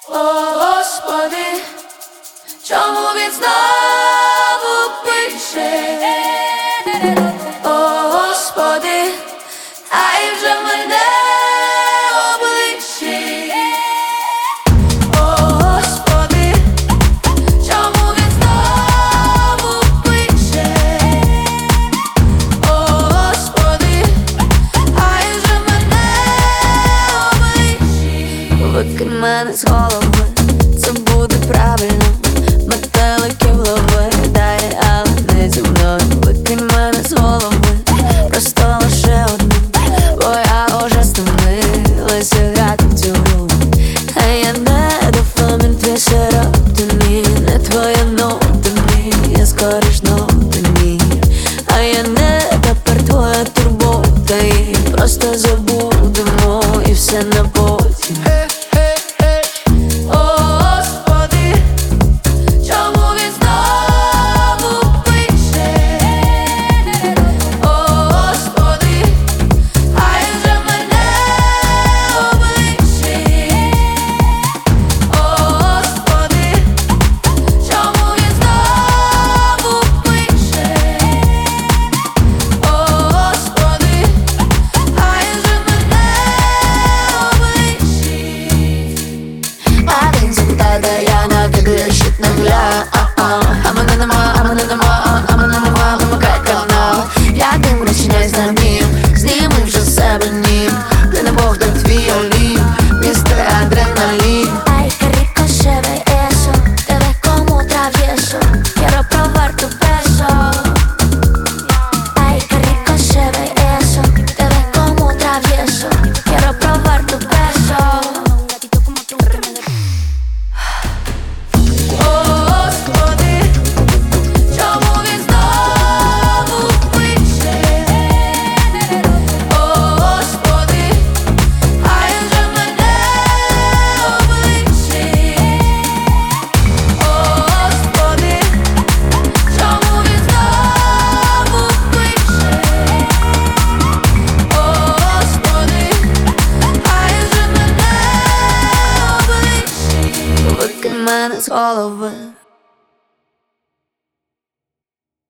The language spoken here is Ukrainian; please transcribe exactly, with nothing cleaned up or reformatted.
О, Господи, чому він знову пише? О, Господи, хай вже мене обличчі. О, Господи, чому він знову пише? О, Господи, хай вже мене обличчі. Викинь мене з голови, це буде правильно. Метеликів лови, далі, але не зі мною. Викинь мене з голови, просто лише одну, бо я уже стомилася грати в цю гру. А я не дофамін, твій серотонін, не твоя нота мій, я скоріш нота ні. А я не тепер твоя турбота, і просто забудемо, і все на потім. Де я накидаю щит на гля, а мене нема, а мене нема, а мене нема, вимикай канал. Я тим розчиняй знамів, зніми вже з себе нім. Ти не Бог, так твій олів, містер адреналін. Ay, qué rico se ve eso, te ves como travieso, quiero probar tu peso. Ay, qué rico se ve eso, te ves como travieso, quiero probar tu peso. Викинь мене з голови,